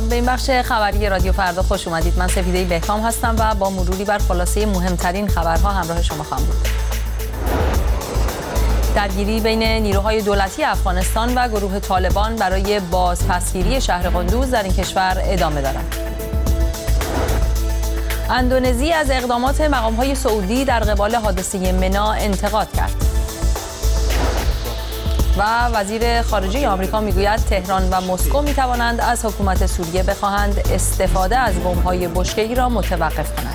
به این بخش خبری رادیو فردا خوش اومدید. من سپیده بهکام هستم و با مروری بر خلاصه مهمترین خبرها همراه شما خواهم بود. درگیری بین نیروهای دولتی افغانستان و گروه طالبان برای بازپسگیری شهر قندوز در این کشور ادامه دارد. اندونزی از اقدامات مقام‌های سعودی در قبال حادثه منا انتقاد کرد. و وزیر خارجه آمریکا میگوید تهران و مسکو میتوانند از حکومت سوریه بخواهند استفاده از بمب‌های بشکه‌ای را متوقف کند.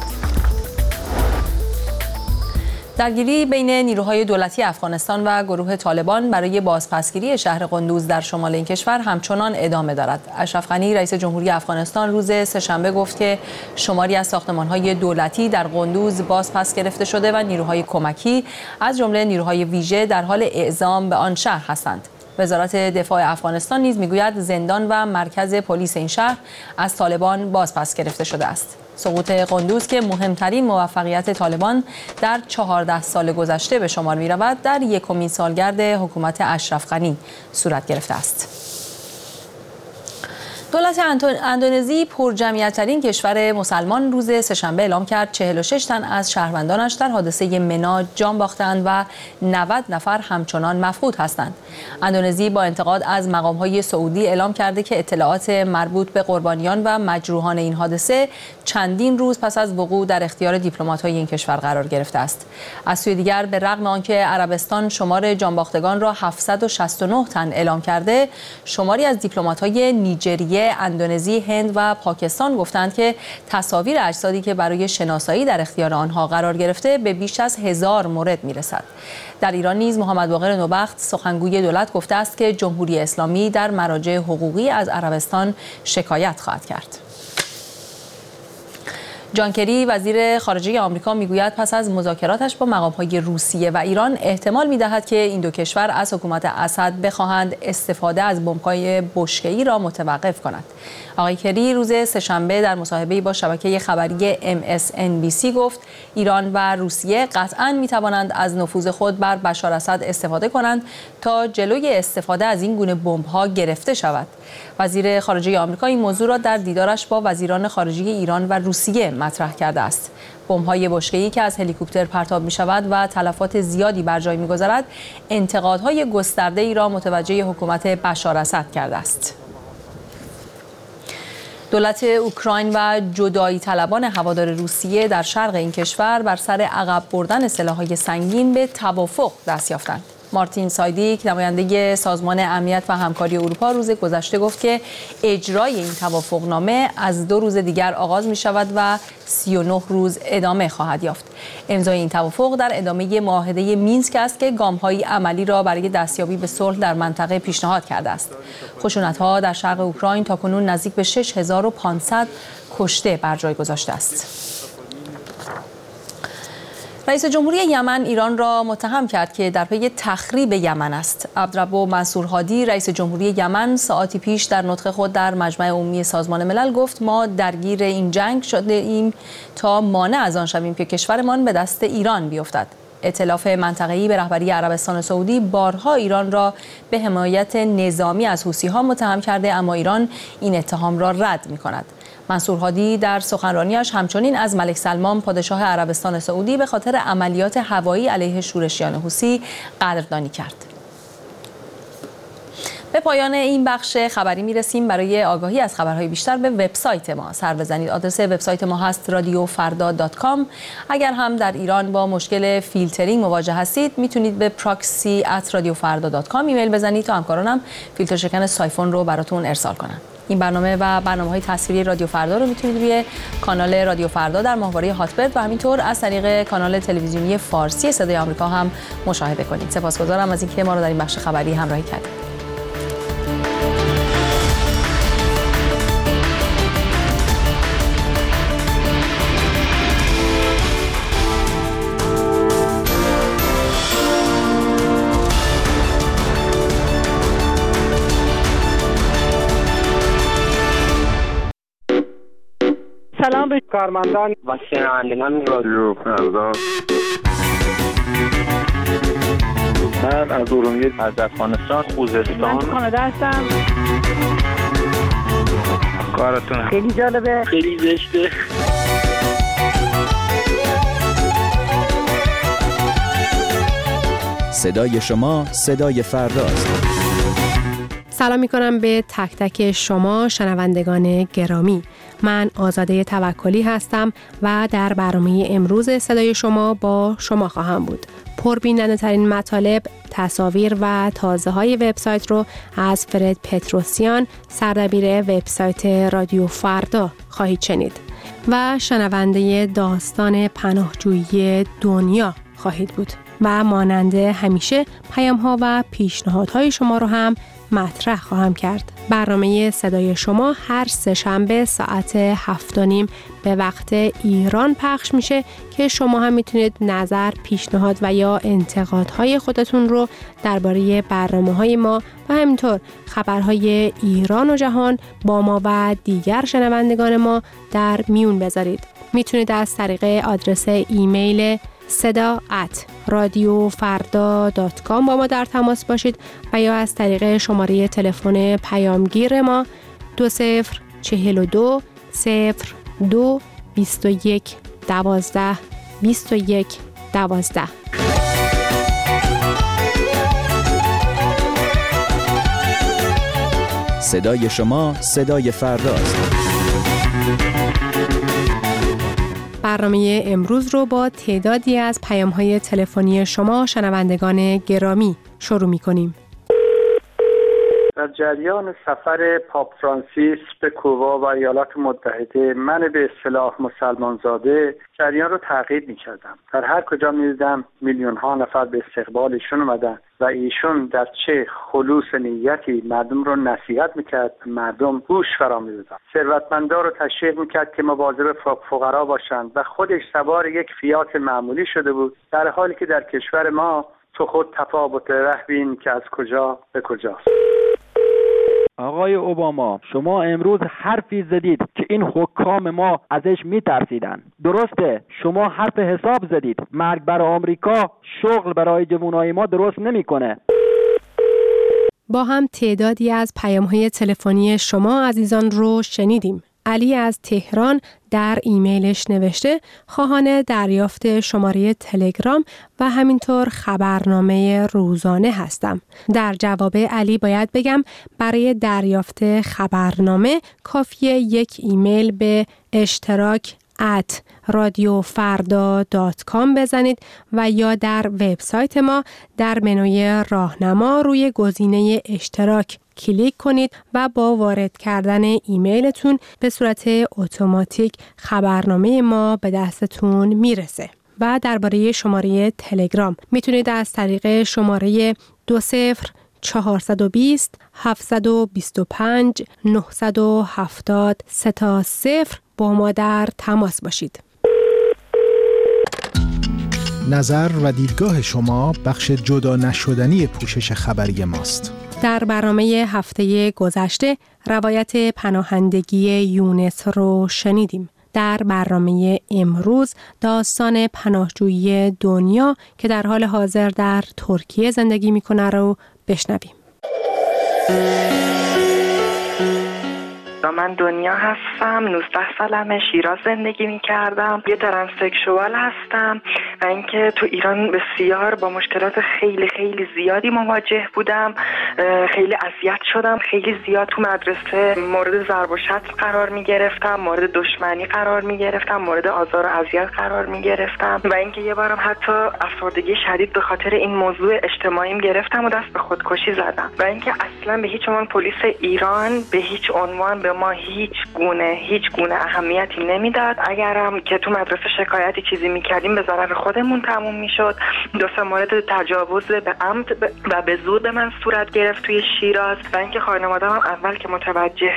درگیری بین نیروهای دولتی افغانستان و گروه طالبان برای بازپسگیری شهر قندوز در شمال این کشور همچنان ادامه دارد. اشرف غنی رئیس جمهوری افغانستان روز سه‌شنبه گفت که شماری از ساختمان‌های دولتی در قندوز بازپس گرفته شده و نیروهای کمکی از جمله نیروهای ویژه در حال اعزام به آن شهر هستند. وزارت دفاع افغانستان نیز میگوید زندان و مرکز پلیس این شهر از طالبان بازپس گرفته شده است. سقوط قندوز که مهمترین موفقیت طالبان در 14 سال گذشته به شمار می رود، در یکمین سالگرد حکومت اشرف غنی صورت گرفته است. دولت اندونزی پرجمعیت‌ترین کشور مسلمان روز سه‌شنبه اعلام کرد 46 تن از شهروندانش در حادثه منا جان باختند و 90 نفر همچنان مفقود هستند. اندونزی با انتقاد از مقام‌های سعودی اعلام کرده که اطلاعات مربوط به قربانیان و مجروحان این حادثه چندین روز پس از وقوع در اختیار دیپلمات‌های این کشور قرار گرفته است. از سوی دیگر به رغم آنکه عربستان شمار جان باختگان را 769 تن اعلام کرده، شماری از دیپلمات‌های نیجریه، اندونزی، هند و پاکستان گفتند که تصاویر اجسادی که برای شناسایی در اختیار آنها قرار گرفته به بیش از 1000 مورد میرسد. در ایران نیز محمد باقر نوبخت سخنگوی دولت گفته است که جمهوری اسلامی در مراجع حقوقی از عربستان شکایت خواهد کرد. جان کری وزیر خارجه آمریکا میگوید پس از مذاکراتش با مقام‌های روسیه و ایران احتمال می‌دهد که این دو کشور از حکومت اسد بخواهند استفاده از بمب‌های بشکه‌ای را متوقف کند. آقای کری روز سه‌شنبه در مصاحبه‌ای با شبکه خبری MSNBC گفت ایران و روسیه قطعاً می‌توانند از نفوذ خود بر بشار اسد استفاده کنند تا جلوی استفاده از این گونه بمب‌ها گرفته شود. وزیر خارجه آمریکا این موضوع را در دیدارش با وزیران خارجه ایران و روسیه مطرح کرده است. بمب‌های بشکه‌ای که از هلیکوپتر پرتاب می‌شود و تلفات زیادی بر جای می‌گذارد، انتقادهای گسترده‌ای را متوجه حکومت بشار اسد کرده است. دولت اوکراین و جدایی طلبان هوادار روسیه در شرق این کشور بر سر عقب بردن سلاح‌های سنگین به توافق دست یافتند. مارتین سایدیک نماینده سازمان امنیت و همکاری اروپا روز گذشته گفت که اجرای این توافقنامه از 2 روز دیگر آغاز می شود و 39 روز ادامه خواهد یافت. امضای این توافق در ادامه معاهده مینسک است که گام‌های عملی را برای دستیابی به صلح در منطقه پیشنهاد کرده است. خشونت‌ها در شرق اوکراین تاکنون نزدیک به 6500 کشته بر جای گذاشته است. رئیس جمهوری یمن ایران را متهم کرد که در پی تخریب یمن است. عبدالرب منصور هادی رئیس جمهوری یمن ساعتی پیش در نطق خود در مجمع عمومی سازمان ملل گفت ما درگیر این جنگ شده ایم تا مانع از آن شویم که کشورمان به دست ایران بیفتد. ائتلاف منطقه‌ای به رهبری عربستان سعودی بارها ایران را به حمایت نظامی از حوثی‌ها متهم کرده، اما ایران این اتهام را رد می‌کند. منصور هادی در سخنرانیش همچنین از ملک سلمان پادشاه عربستان سعودی به خاطر عملیات هوایی علیه شورشیان حوثی قدردانی کرد. به پایان این بخش خبری میرسیم. برای آگاهی از خبرهای بیشتر به وبسایت ما سر بزنید. آدرس وبسایت ما هست radiofarda.com. اگر هم در ایران با مشکل فیلترینگ مواجه هستید میتونید به proxy@radiofarda.com ایمیل بزنید تا همکارانم فیلتر شکن سایفون رو براتون ارسال کنن. این برنامه و برنامه‌های تصویری رادیو فردا رو میتونید روی کانال رادیو فردا در ماهواره هاتبرد و همینطور از طریق کانال تلویزیونی فارسی صدای آمریکا هم مشاهده کنید. سپاسگزارم از اینکه ما رو در این بخش خبری همراهی کردید. سلام به کارمندان و شنوندگان رادیو فردا. من از ارومیه، از افغانستان، خوزستان، کانادا هستم. کارتون خیلی جالبه، خیلی زشته. صدای شما صدای فرداست. سلام میکنم به تک تک شما شنوندگان گرامی. من آزاده توکلی هستم و در برنامه امروز صدای شما با شما خواهم بود. پربیننده ترین مطالب، تصاویر و تازه های وبسایت رو از فرد پتروسیان، سردبیر وبسایت رادیو فردا خواهید شنید و شنونده داستان پناهجویی دنیا خواهید بود و مانند همیشه پیام‌ها و پیشنهادهای شما رو هم مطرح خواهم کرد. برنامه صدای شما هر سه‌شنبه ساعت 7:30 به وقت ایران پخش میشه که شما هم میتونید نظر، پیشنهاد و یا انتقادهای خودتون رو درباره برنامه‌های ما و همینطور خبرهای ایران و جهان با ما و دیگر شنوندگان ما در میون بذارید. میتونید از طریق آدرس ایمیل seda@radiofarda.com با ما در تماس باشید و یا از طریق شماره تلفن پیامگیر ما 2042 02 21 12 21 12. صدای شما صدای فرداست. برنامه امروز رو با تعدادی از پیام‌های تلفنی شما شنوندگان گرامی شروع می‌کنیم. در جریان سفر پاپ فرانسیس به کوبا و ایالات متحده، من به اصطلاح مسلمان زاده جریان رو تعقیب می‌کردم. در هر کجا می‌دیدم میلیون‌ها نفر به استقبال ایشون اومدن و ایشون در چه خلوص نیتی مردم رو نصیحت میکرد، مردم گوش فرا میدادن. ثروتمندا رو تشویق میکرد که مواظب فقرا باشند و خودش سوار یک فیات معمولی شده بود، در حالی که در کشور ما تو خود تفاوت ره بین که از کجا به کجاست. آقای اوباما، شما امروز حرفی زدید که این حکام ما ازش میترسیدن. درسته، شما حرف حساب زدید. مرگ برای آمریکا شغل برای جوانای ما درست نمیکنه. با هم تعدادی از پیام‌های تلفنی شما عزیزان رو شنیدیم. علی از تهران در ایمیلش نوشته خواهان دریافت شماره تلگرام و همینطور خبرنامه روزانه هستم. در جواب علی باید بگم برای دریافت خبرنامه کافیه یک ایمیل به اشتراک@radiofarda.com بزنید و یا در وبسایت ما در منوی راهنما روی گزینه اشتراک کلیک کنید و با وارد کردن ایمیلتون به صورت اتوماتیک خبرنامه ما به دستتون میرسه. و درباره شماره تلگرام میتونید از طریق شماره 20420 725 970 30 با ما در تماس باشید. نظر و دیدگاه شما بخش جدا نشدنی پوشش خبری ماست. در برنامه هفته گذشته روایت پناهندگی یونس رو شنیدیم. در برنامه امروز داستان پناهجویی دنیا که در حال حاضر در ترکیه زندگی میکنه رو بشنویم. من دنیا هستم، 19 سالمه، شیراز زندگی میکردم، یه ترنسکشوال هستم و اینکه تو ایران بسیار با مشکلات خیلی خیلی زیادی مواجه بودم. خیلی اذیت شدم، خیلی زیاد تو مدرسه مورد ضرب و شتم قرار میگرفتم، مورد دشمنی قرار میگرفتم، مورد آزار و اذیت قرار میگرفتم و اینکه یه بارم حتی افسردگی شدید به خاطر این موضوع اجتماعیم گرفتم و دست به خودکشی زدم و اینکه اصلا به هیچ عنوان پلیس ایران به هیچ عنوان به ما هیچ گونه اهمیتی نمیداد. اگرم که تو مدرسه شکایتی چیزی میکردیم به ضرر خودمون تموم میشد. 2 مورد تجاوز به عمد و به زور به من صورت گرفت توی شیراز و اینکه خانواده‌ام اول که متوجه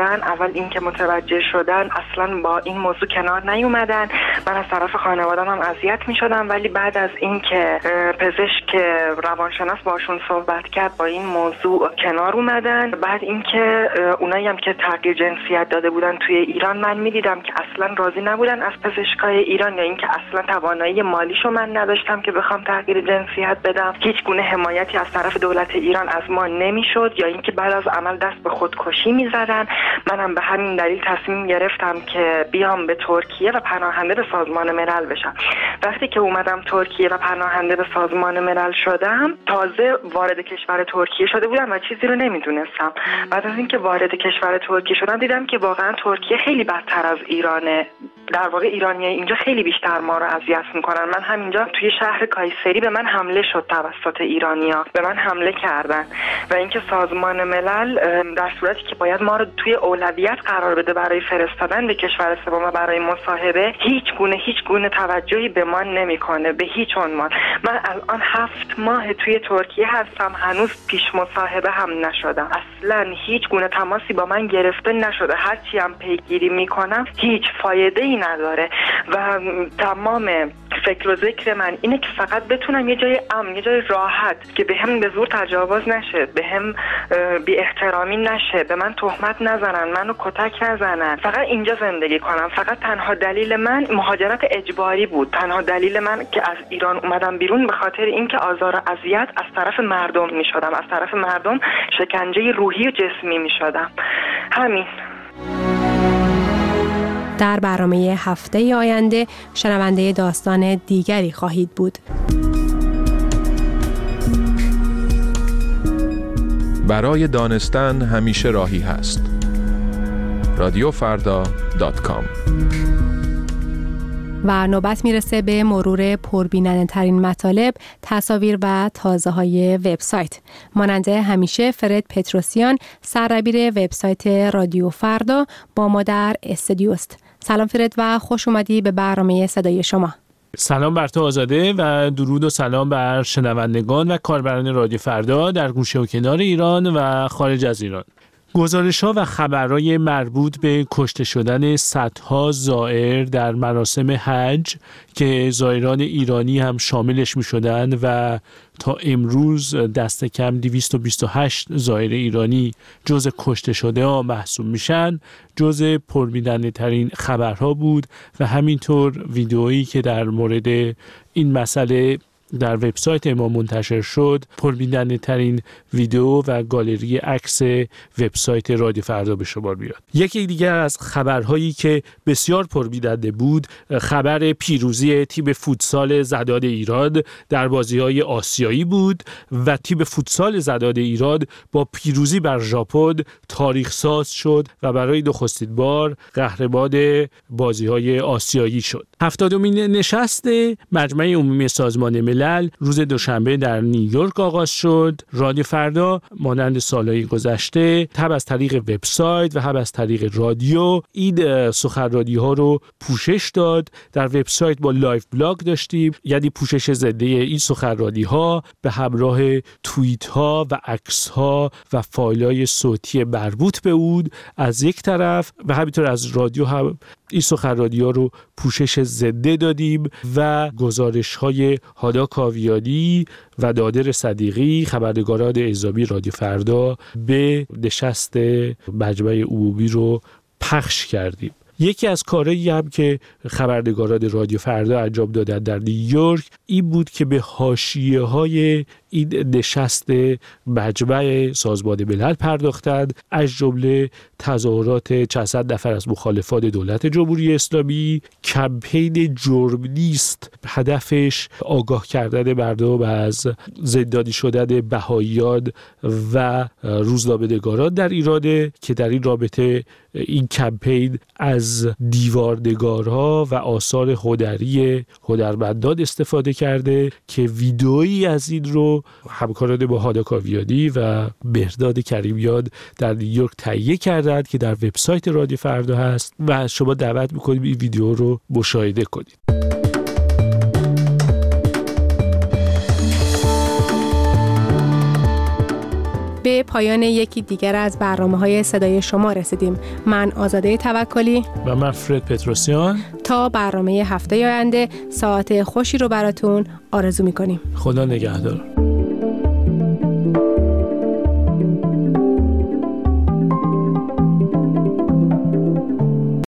شدن اصلا با این موضوع کنار نیومدن. من از طرف خانواده‌ام هم اذیت میشدم، ولی بعد از اینکه پزشک روانشناس باشون صحبت کرد با این موضوع کنار اومدن. بعد اینکه اونایی هم که تغییر جنسیت داده بودن توی ایران، من میدیدم که اصلا راضی نبودن از پزشکای ایران، یا اینکه اصلا توانایی مالیشو من نداشتم که بخوام تغییر جنسیت بدم. هیچ گونه حمایتی از طرف دولت ایران از ما نمیشد، یا اینکه بعد از عمل دست به خودکشی میزدن. منم به همین دلیل تصمیم گرفتم که بیام به ترکیه و پناهنده به سازمان ملل بشم. وقتی که اومدم ترکیه و پناهنده به سازمان ملل شدم، تازه وارد کشور ترکیه شده بودم و چیزی رو نمیدونستم. بعد از اینکه وارد کشور ترکیه شدم دیدم که واقعا ترکیه خیلی بدتر از ایرانه. در واقع ایرانیای اینجا خیلی بیشتر ما رو اذیت میکنن. من همینجا توی شهر کایسری به من حمله شد توسط ایرانیا، به من حمله کردن. و اینکه سازمان ملل در صورتی که باید ما رو توی اولویت قرار بده برای فرستادن به کشور سوم و برای مصاحبه، هیچ گونه توجهی به ما نمیکنه به هیچ عنوان. من الان 7 ماه توی ترکیه هستم، هنوز پیش مصاحبه هم نشدم. اصلا هیچ گونه تماسی با من گرفته نشده. هرچی هم پیگیری میکنم هیچ فایده ای نداره و تمام فکر و ذکر من اینه که فقط بتونم یه جای امن، یه جای راحت که بهم به زور تجاوز نشه، بهم بی احترامی نشه، به من تهمت نزنن، منو کتک نزنن، فقط اینجا زندگی کنم. فقط تنها دلیل من مهاجرت اجباری بود. تنها دلیل من که از ایران اومدم بیرون به خاطر اینکه آزار و اذیت از طرف مردم میشدم، از طرف مردم شکنجه روحی و جسمی میشدم. همین. در برنامه هفته آینده شنونده داستان دیگری خواهید بود. برای دانستن همیشه راهی هست. رادیوفردا.com. و نوبت میرسه به مرور پربیننده ترین مطالب، تصاویر و تازه های وبسایت. ماننده همیشه فرد پتروسیان، سردبیر وبسایت رادیو فردا با ما در استودیو است. سلام فرد و خوش اومدی به برنامه صدای شما. سلام بر تو آزاده و درود و سلام بر شنوندگان و کاربران رادیو فردا در گوشه و کنار ایران و خارج از ایران. گزارش‌ها و خبرهای مربوط به کشته شدن صدها زائر در مراسم حج که زائران ایرانی هم شاملش می‌شدند و تا امروز دست کم 228 زائر ایرانی جز کشته شده ها محسوب میشن، جز پربیننده ترین خبرها بود و همینطور ویدئویی که در مورد این مسئله در وبسایت ما منتشر شد پربیننده ترین ویدیو و گالری عکس وبسایت رادیو فردا به شمار بیاد. یکی دیگر از خبرهایی که بسیار پربیننده بود خبر پیروزی تیم فوتسال زداد ایران در بازی‌های آسیایی بود و تیم فوتسال زداد ایران با پیروزی بر ژاپن تاریخ ساز شد و برای نخستین بار قهرمان بازی‌های آسیایی شد. 70مین نشست مجمع عمومی سازمان ملل روز دوشنبه در نیویورک آغاز شد. رادیو فردا مانند سالهای گذشته هم از طریق وبسایت و هم از طریق رادیو این سخنرانی‌ها رو پوشش داد. در وبسایت با لایو بلاگ داشتیم، یعنی پوشش زنده این سخنرانی‌ها به همراه توییت‌ها و عکس‌ها و فایل‌های صوتی مربوط به اون از یک طرف و همینطور از رادیو هم این سخنرانی‌ها رو پوشش زنده دادیم و گزارش‌های هادا کاویانی و نادر صدیقی خبرنگاران اعزامی رادیو فردا به نشست مجمع عمومی رو پخش کردیم. یکی از کارهایی هم که خبرنگاران رادیو فردا انجام دادن در نیویورک این بود که به حاشیه‌های این نشست مجمع سازمان ملل پرداختند، از جمله تظاهرات چند صد نفر از مخالفان دولت جمهوری اسلامی. کمپین جرم نیست هدفش آگاه کردن مردم از زندانی شدن بهائیان و روزنامه‌نگاران در ایران که در این رابطه این کمپین از دیوارنگارها و آثار هنری هنرمندان استفاده کرده که ویدئویی از این رو همکاران با هادا کاویانی و بهرداد کریمیان در نیویورک تهیه کردند که در وبسایت رادیو فردا هست و از شما دعوت می‌کنیم این ویدیو رو مشاهده کنید. به پایان یکی دیگر از برنامه‌های صدای شما رسیدیم. من آزاده توکلی و من فرد پتروسیان تا برنامه هفته آینده ساعت خوشی رو براتون آرزو می‌کنیم. خدا نگهدار.